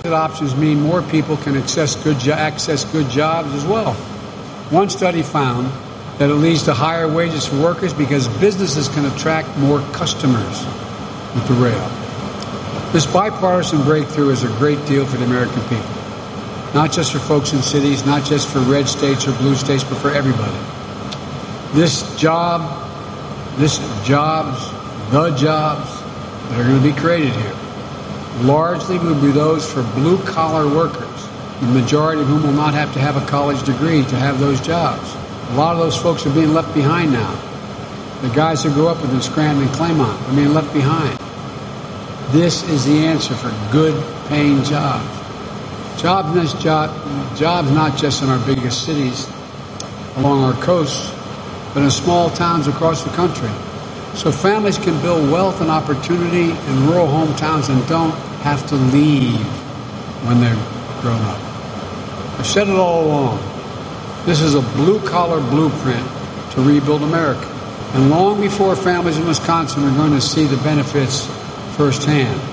options mean more people can access good jobs as well. One study found that it leads to higher wages for workers because businesses can attract more customers with the rail. This bipartisan breakthrough is a great deal for the American people. Not just for folks in cities, not just for red states or blue states, but for everybody. The jobs that are going to be created here largely will be those for blue-collar workers, the majority of whom will not have to have a college degree to have those jobs. A lot of those folks are being left behind now. The guys who grew up in Scranton and Claymont are being left behind. This is the answer for good-paying jobs. Jobs not just in our biggest cities along our coasts, but in small towns across the country. So families can build wealth and opportunity in rural hometowns and don't have to leave when they're grown up. I've said it all along. This is a blue-collar blueprint to rebuild America. And long before families in Wisconsin are going to see the benefits firsthand.